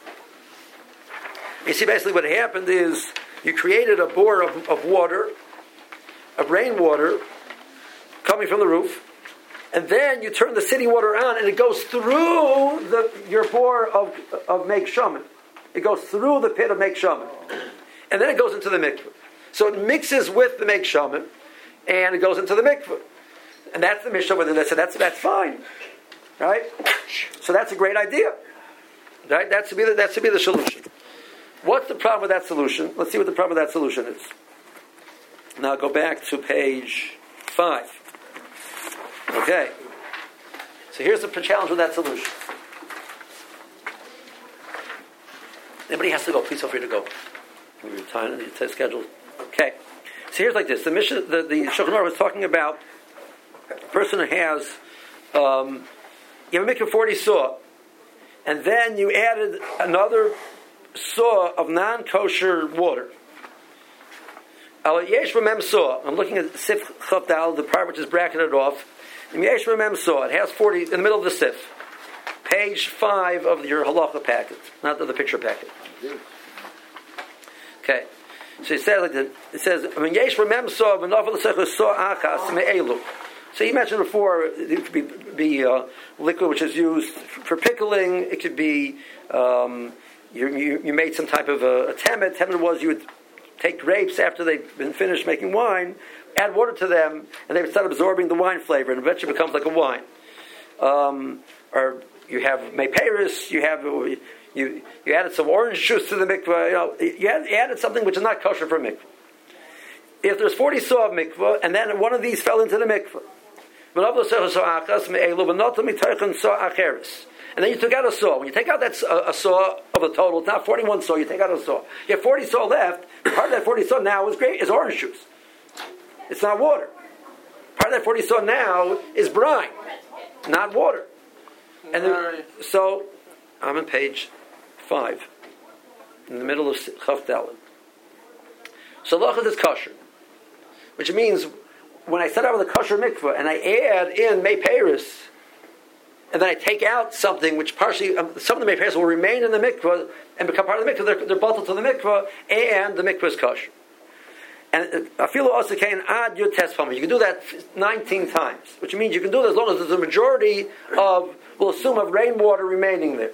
You see basically what happened is you created a bore of, of water, of rainwater, coming from the roof, and then you turn the city water on, and it goes through the, your bore of of Meik Shaman. It goes through the pit of Meik Shaman, and then it goes into the mikveh. So it mixes with the Meik Shaman, and it goes into the mikveh. And that's the Mishnah where they said that's that's fine, right? So that's a great idea, right? That's to be the, that's to be the solution. What's the problem with that solution? Let's see what the problem with that solution is. Now go back to page five. Okay. So here's the challenge with that solution. Anybody has to go, please feel free to go. Your time, your schedule. Okay. So here's like this. The mission, the, the Shulchan Aruch was talking about a person who has, um, you have a mikveh forty saw, and then you added another saw of non-kosher water. Al yesh v'mem saw. I'm looking at Sif Chav Dal, the part which is bracketed off. And yesh v'mem saw. It has forty in the middle of the Sif. Page five of your halacha packet, not of the picture packet. Okay. So it says like this. It says, "Yesh v'mem saw v'nafal l'sechus saw achas me'elu." So you mentioned before, it could be, be uh, liquid which is used for pickling. It could be um, you, you, you made some type of a, a temet. Temet was you would take grapes after they've been finished making wine, add water to them, and they would start absorbing the wine flavor, and eventually it becomes like a wine. Um, or you have meiperis, you have you you added some orange juice to the mikveh. You know, you added, you added something which is not kosher for mikveh. If there's forty saw of mikveh, and then one of these fell into the mikveh. And then you took out a saw. When you take out that a, a saw of a total, it's not forty-one saw, you take out a saw. You have forty saw left. Part of that forty saw now is great, is orange juice. It's not water. Part of that forty saw now is brine, not water. And then, so, I'm on page five, in the middle of Chaf Daled. So lachas is kosher, which means when I set out with a kosher mikveh and I add in meiperis, and then I take out something which partially, um, some of the meiperis will remain in the mikveh and become part of the mikveh. They're, they're bottled to the mikveh, and the mikveh is kosher. And afilu also can add your test from it. You can do that nineteen times, which means you can do it as long as there's a majority of, we'll assume, of rainwater remaining there.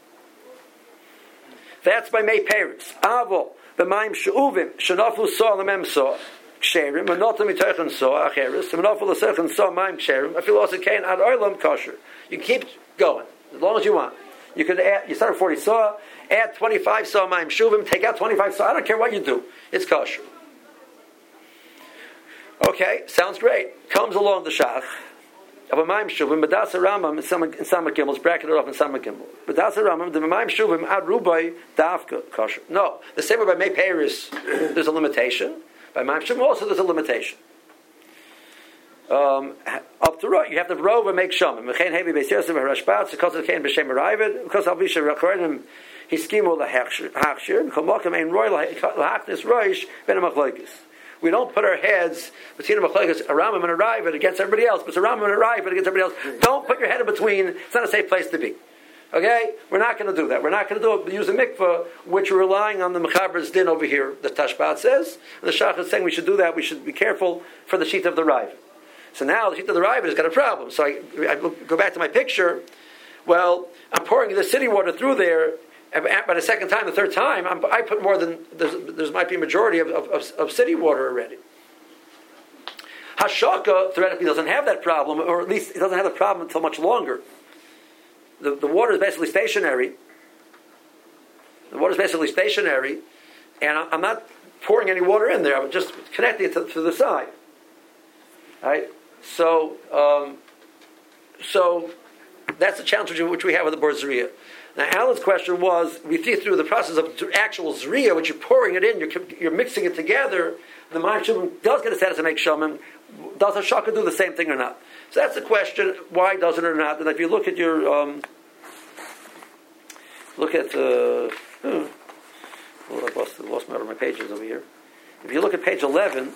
That's by meiperis. Avol b'mayim she'uvim shenafu saw lemem saw. Ksherim, and not to mitochen saw acheres, and not for the second saw mime ksherim. I feel also can add oilam kosher. You can keep going as long as you want. You could add. You start at forty saw, add twenty-five saw mime shuvim, take out twenty-five saw. I don't care what you do. It's kosher. Okay, sounds great. Comes along the shach of a mime shuvim. Badasa ramam in Samach Gimel is bracketed off in Samach Gimel. Badasa ramam the mime shuvim ad rubai dafka kosher. No, the same way by meiperis. There's a limitation. By Ma'am Shuvim also there's a limitation. Um, up to right, you have to rove and make shaman. Mechain heavy beis Yosef harashpat because of the kain b'shem arrived because I'll be sherakhorim he skimu lahachshir. Komokim ein roy lahachnis roish ben amachloikis. We don't put our heads between a machlokes, a Rambam and a Raiva against everybody else, but it's a Rambam and a Raiva against everybody else. Don't put your head in between. It's not a safe place to be. Okay? We're not going to do that. We're not going to do it. Use a mikveh, which we're relying on the Mechaber's din over here, the Tashbat says. And the Shach is saying we should do that. We should be careful for the sheet of the Raiva. So now the sheet of the Raiva has got a problem. So I, I go back to my picture. Well, I'm pouring the city water through there. By the second time, the third time, I'm, I put more than there might be a majority of, of, of city water already. Hashaka theoretically doesn't have that problem, or at least it doesn't have the problem until much longer. The, the water is basically stationary. The water is basically stationary, and I'm not pouring any water in there. I'm just connecting it to, to the side. All right. So, um, so that's the challenge which we have with the Bor Zriya. Now, Alan's question was, we see through the process of actual Zriya, which you're pouring it in, you're, you're mixing it together, the Mayim Shumim does get a status to make Shumim. Does Hashaka do the same thing or not? So that's the question, why does it or not? And if you look at your, um, look at, uh, hmm, well, I lost, lost my, my pages over here. If you look at page eleven,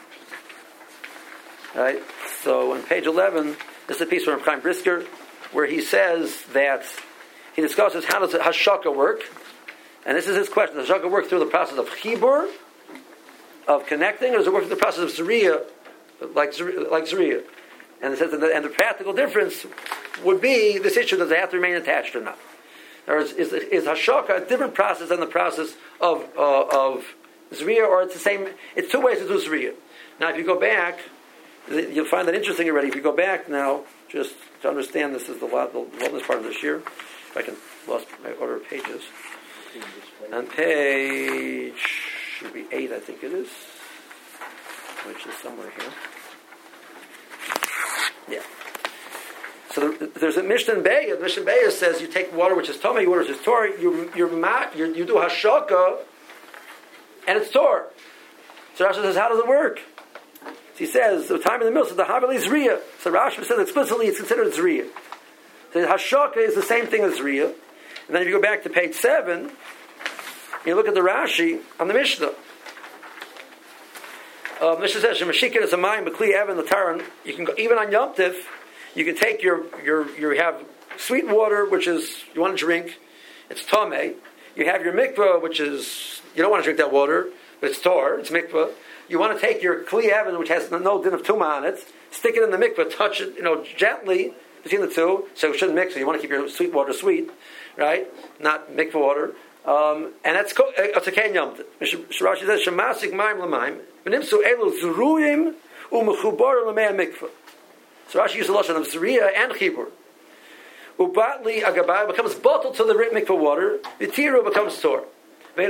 right, so on page eleven, this is a piece from Chaim Brisker, where he says that he discusses how does Hashaka work, and this is his question. Does Hashaka work through the process of Chibur, of connecting, or does it work through the process of Zriya, like like Zriya? And it says, that the, and the practical difference would be this issue: does it have to remain attached or not? Or is, is, is Hashaka a different process than the process of uh, of Zriya, or it's the same? It's two ways to do Zriya. Now, if you go back, you'll find that interesting already. If you go back now, just to understand, this is the longest part of this year. If I can lost my order of pages. On page should be eight, I think it is, which is somewhere here. Yeah. So there, there's a Mishnah Beis. The Mishnah Beis says you take water which is Tomei, water which is Torah, you you you do Hashaka, and it's Torah. So Rashi says, how does it work? So he says the time in the middle says the Haveli Zriya. So Rashi says explicitly it's considered Zriya. So Hashaka is the same thing as Zriya. And then if you go back to page seven, you look at the Rashi on the Mishnah. Uh, Mishnah says, "Shemashikin is a mayim b'kli evan l'taran." You can go even on Yom Tif. You can take your your you have sweet water, which is you want to drink. It's tamei. You have your mikvah, which is you don't want to drink that water, but it's tor. It's mikvah. You want to take your kli evan, which has no din of tumah on it, stick it in the mikvah, touch it, you know, gently between the two, so it shouldn't mix. So you want to keep your sweet water sweet, right? Not mikvah water. Um, and that's it's a ken yom. Rashi says shemasik mayim l'mayim v'nimsu elu zruyim u'mechubar l'mei mikvah. So Rashi uses a lashon of zriya and chibur. Ubatli agabai becomes bottled to the mikvah water. V'tiru becomes tor. You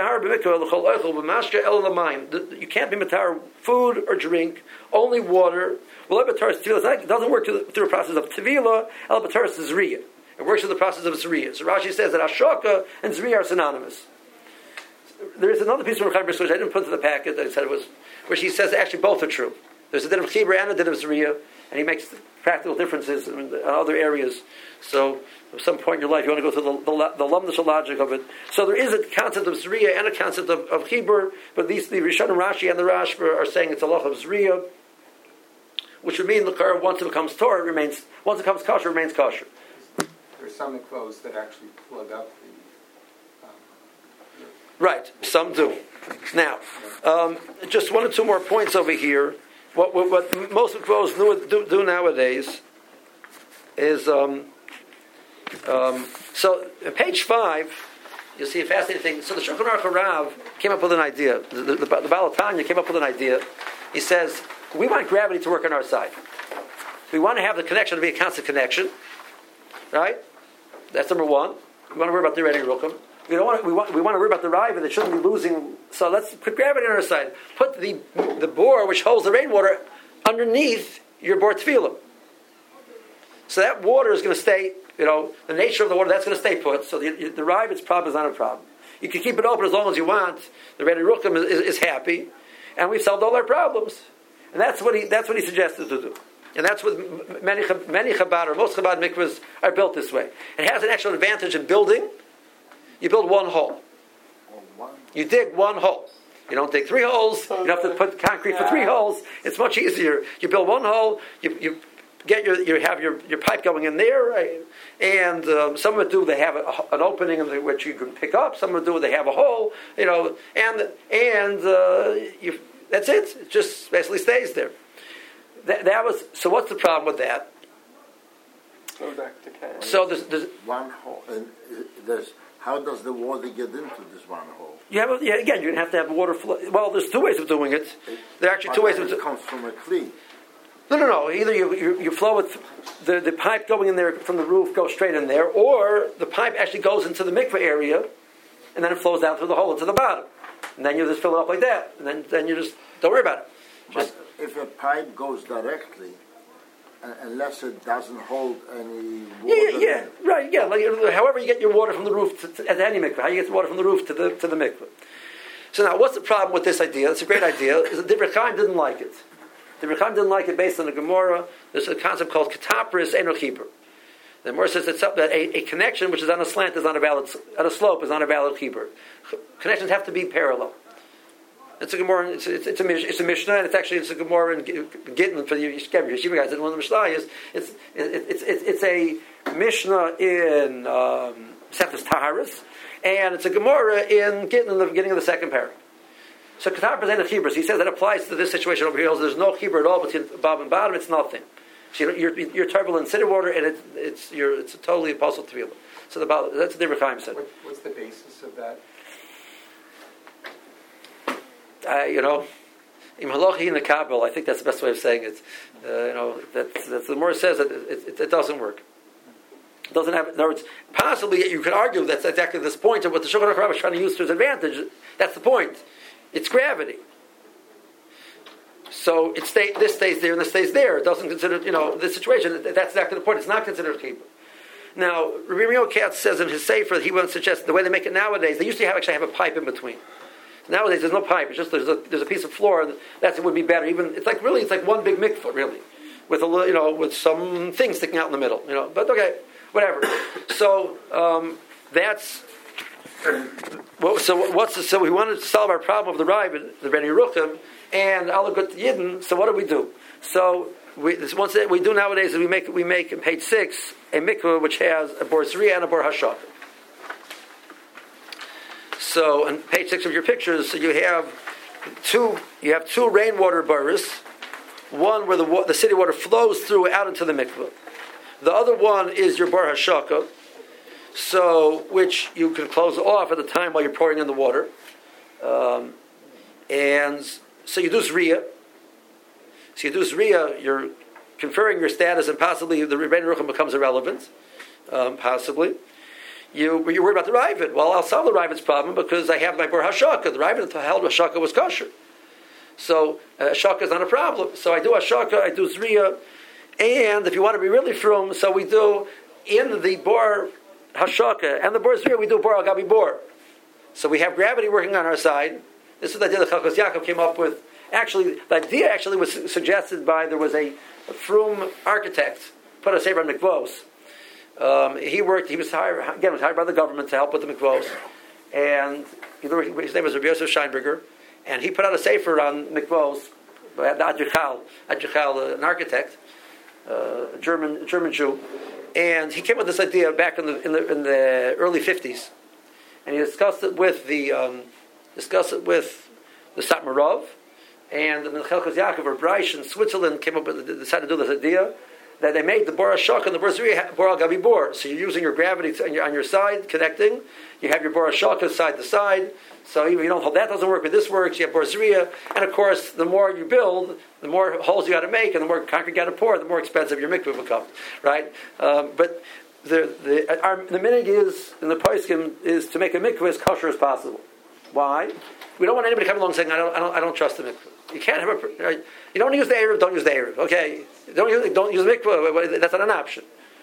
can't be matar food or drink, only water. It doesn't work through the process of tevila. El b'taras zriya. It works through the process of zriya. So Rashi says that Ashaka and zriya are synonymous. There is another piece from Chaim Brisker which I didn't put into the packet that I said it was, where she says actually both are true. There's a din of chibur and a din of zriya, and he makes practical differences in other areas. So at some point in your life, you want to go through the, the, the lumdish logic of it. So there is a concept of zriya and a concept of, of chibur, but these the Rishon and Rashi and the Rashba are saying it's a loch of zriya, which would mean the car once it becomes Torah, it remains once it becomes kosher, it remains kosher. There's some mikvos that actually plug up the. Um, right, some do. Now, um, just one or two more points over here. What, what, what most mikvos do, do, do nowadays is um, um, so on page five. You'll see a fascinating thing. So the Shulchan Aruch Harav came up with an idea. The, the, the, the Baal Tanya came up with an idea. He says we want gravity to work on our side. We want to have the connection to be a constant connection, right? That's number one. We want to worry about the Redi Ruchim. We don't want to, we want we want to worry about the Raiva that shouldn't be losing. So let's put gravity on our side. Put the the bore which holds the rainwater underneath your bore tefillah. So that water is going to stay. You know, the nature of the water that's going to stay put. So the the Raiva's problem is not a problem. You can keep it open as long as you want. The Redi Ruchim is, is, is happy, and we've solved all our problems. And that's what he that's what he suggested to do. And that's what many many Chabad or most Chabad mikvahs are built this way. It has an actual advantage in building, you build one hole. Oh, one. You dig one hole. You don't dig three holes. You don't have to put concrete for three holes. It's much easier. You build one hole. You, you get your you have your, your pipe going in there, right? And um, some of it do they have a, an opening in the, which you can pick up. Some of it do they have a hole. You know, and and uh, you, that's it. It just basically stays there. That, that was so. What's the problem with that? Go back to Canada. So there's, there's One hole. And uh, there's, how does the water get into this one hole? you have a, yeah, again you're gonna have to have water flow. Well, there's two ways of doing it. There are actually two But ways then of it doing comes from a clean. No, no, no. Either you, you, you flow it, the, the pipe going in there from the roof goes straight in there, or the pipe actually goes into the mikveh area, and then it flows down through the hole into the bottom. And then you just fill it up like that. And then, then you just, don't worry about it. Just, But if a pipe goes directly, uh, unless it doesn't hold any water, yeah, yeah, yeah, in it, right, yeah. Like, however you get your water from the roof, to, to, at any mikveh, how you get the water from the roof to the, to the mikveh. So now, what's the problem with this idea? It's a great idea. The Divrei Chaim didn't like it. The Divrei Chaim didn't like it based on the Gemara. There's a concept called katapris eno chibur. The Gemara says it's that a, a connection which is on a slant is not a valid, on a slope is not a valid chibur. Connections have to be parallel. It's a Gemara. It's, it's, it's a it's a Mishnah, and it's actually it's a Gemara in Gittin for the Yeshiva guys. And one of the Mishnah is it's it's it's it's a Mishnah in um, Sefes Taharis, and it's a Gemara in Gittin in the beginning of the second paragraph. So Qatar presented Chibur. He says that applies to this situation over here. There's no Chibur at all between above and bottom. It's nothing. So you're, you're, you're turbulent in city water, and it, it's you're, it's a totally apostle tefillah. So the, that's what the Divrei Chaim said. What, what's the basis of that? Uh, you know, in halachi in the Kabbalah, I think that's the best way of saying it. Uh, you know, that's, that's the more it says that it, it, it doesn't work. It doesn't have. In other words, possibly you could argue that's exactly this point of what the Shulchan Aruch is trying to use to his advantage. That's the point. It's gravity. So it stay, this stays there and this stays there. It doesn't consider, you know, this situation. That's exactly the point. It's not considered Chibur. Now, Rabbi Meir Katz says in his Sefer, he wants to suggest the way they make it nowadays. They used to have, actually have a pipe in between. Nowadays, there's no pipe. It's just there's a, there's a piece of floor. And that's it would be better. Even it's like really, it's like one big mikvah, really, with a little, you know, with some things sticking out in the middle, you know. But okay, whatever. So um, that's. Well, so what's the, so we wanted to solve our problem of the Rav, the Ben Yeruchim, and Alagut Yidden. So what do we do? So we this once that we do nowadays is we make we make in page six a mikvah which has a bor zriya and a bor hashak. So on page six of your pictures, so you have two you have two rainwater boros, one where the the city water flows through out into the mikvah. The other one is your bor hashaka. So, which you can close off at the time while you're pouring in the water. Um, and so you do Zriya. So you do Zriya, you're conferring your status, and possibly the Rebbeinu Yeruchim becomes irrelevant. Um, possibly. You, you're worried about the Ravid. Well, I'll solve the Ravid's problem because I have my Bor Hashaka. The Ravid held Hashaka was kosher. So, uh, Hashaka is not a problem. So I do Hashaka, I do Zriya. And if you want to be really frum, so we do in the Bor Hashaka and the Bor Zriya, we do Bor Al Gabi Bor. So we have gravity working on our side. This is the idea that Chalkos Yaakov came up with. Actually, the idea actually was suggested by, there was a, a frum architect, put a sefer on mikvos. Um, he worked, he was hired, again, was hired by the government to help with the mikvos. And his name was Rabbi Yosef Scheinberger. And he put out a sefer on mikvos, Adjichal, Adjichal, an architect, uh, a German, a German Jew. And he came with this idea back in the in the, in the early fifties, and he discussed it with the um, discussed it with the Satmarov, and the Chalkos Yaakov or Breish in Switzerland came up with decided to do this idea that they made the Bor Hashak and the Bor Zriya Bor Al Gabi Bor. So you're using your gravity on your on your side connecting. You have your Bor Hashak side to side. So even if you don't hold that doesn't work, but this works. You have Bor Zriya, and of course, the more you build, the more holes you got to make, and the more concrete you got to pour, the more expensive your mikveh becomes, right? Um, but the the our, the minig is in the poskim is to make a mikveh as kosher as possible. Why? We don't want anybody coming along saying I don't I don't I don't trust the mikveh. You can't have a right? You don't want to use the eruv, don't use the eruv. Okay, don't use don't use the mikveh. That's not an option.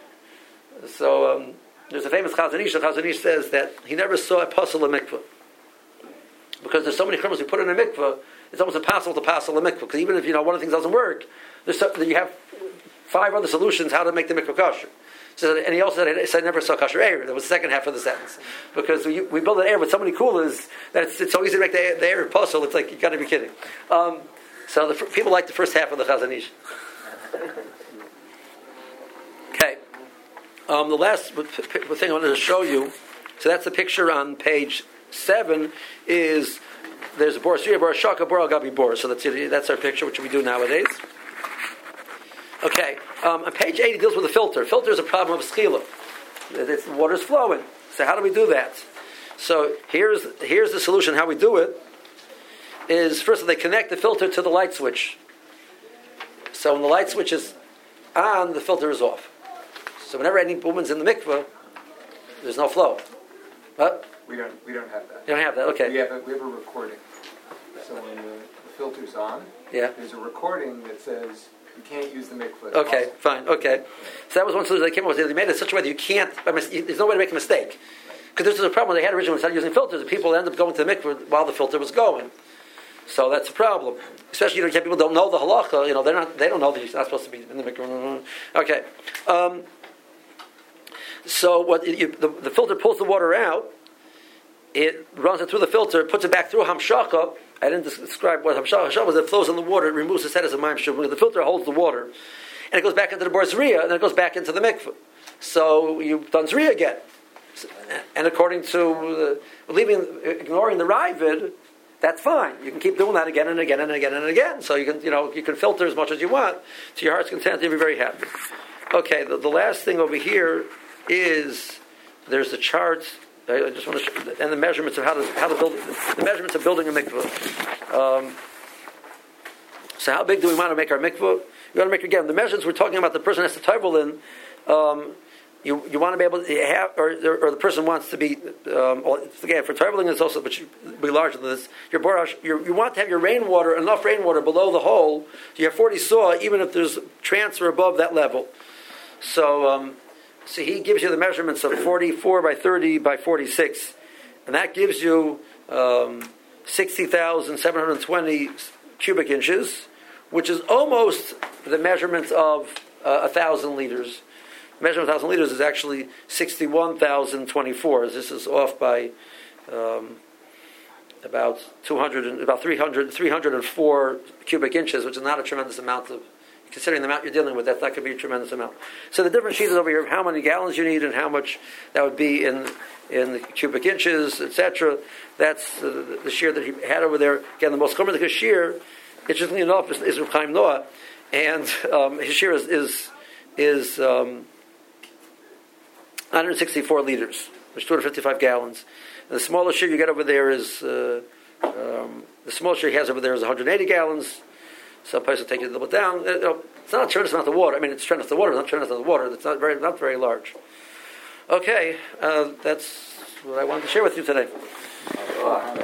So um, there's a famous Chazon Ish. The Chazon Ish says that he never saw a puzzle of mikveh. Because there's so many criminals who put in a mikveh, it's almost impossible to pass a mikveh. Because even if you know one of the things doesn't work, there's so, you have five other solutions how to make the mikvah kosher. So, and he also said, I never saw kosher air. That was the second half of the sentence. Because we, we build an air with so many coolers that it's, it's so easy to make the, the air puzzle. It's like, you got to be kidding. Um, so the, people like the first half of the Chazon Ish. Okay. Um, the last thing I wanted to show you, so that's the picture on page seven, is there's a bor sriya, bor shaka, bor al gabi bor. So that's, that's our picture, which we do nowadays. Okay, um, on page eight, it deals with a filter. Filter is a problem of schila. The water is flowing. So how do we do that? So here's here's the solution. How we do it is, first of all, they connect the filter to the light switch. So when the light switch is on, the filter is off. So whenever any woman's in the mikveh, there's no flow. What? We don't. We don't have that. You don't have that. Okay. We have a, we have a recording. So when the, the filter's on, yeah, there's a recording that says you can't use the mikveh. Okay, fine. Okay. So that was one solution they came up with. They made it such a way that you can't. There's no way to make a mistake. Because this was a problem they had originally when they started using filters. The people end up going to the mikveh while the filter was going. So that's a problem. Especially, you know, people don't know the halacha. You know, they're not. They don't know that you're not supposed to be in the mikveh. Okay. Um, so what you, the, the filter pulls the water out. It runs it through the filter, puts it back through hamshaka. I didn't describe what hamshaka was. It flows in the water. It removes the status of mayim shuvim. The filter holds the water, and it goes back into the bor zriya, and then it goes back into the mikveh. So you've done zriya again. And according to the, leaving, ignoring the Ravid, that's fine. You can keep doing that again and again and again and again. So you can, you know, you can filter as much as you want to your heart's content. You'll be very happy. Okay, the, the last thing over here is there's the chart. I just want to show, and the measurements of how to how to build the measurements of building a mikveh. Um, so how big do we want to make our mikveh? We want to make again the measurements. We're talking about the person has to tovel in. Um, you you want to be able to have, or or the person wants to be. Um, well, again, for toveling is also, but you be larger than this. Your borash, you you want to have your rainwater, enough rainwater below the hole. So you have forty saw, even if there's transfer above that level. So. Um, So he gives you the measurements of forty-four by thirty by forty-six, and that gives you um, sixty thousand seven hundred twenty cubic inches, which is almost the measurement of uh, one thousand liters. The measurement of one thousand liters is actually sixty-one thousand twenty-four. This is off by um, about two hundred, about three hundred, three hundred four cubic inches, which is not a tremendous amount of. Considering the amount you're dealing with, that that could be a tremendous amount. So the different sheets over here of how many gallons you need and how much that would be in in the cubic inches, et cetera. That's uh, the, the shear that he had over there. Again, the most common shear, interestingly enough, is, is Reb Chaim Noah, and um, his shear is is, is um, one hundred sixty-four liters, which is two hundred fifty-five gallons. And the smallest shear you get over there is uh, um, the smallest shear he has over there is one hundred eighty gallons. Some places take it a little bit down. You know, it's not a tremendous amount of water. I mean, it's tremendous amount of water, not tremendous amount of water. It's not very, not very large. Okay, uh, that's what I wanted to share with you today.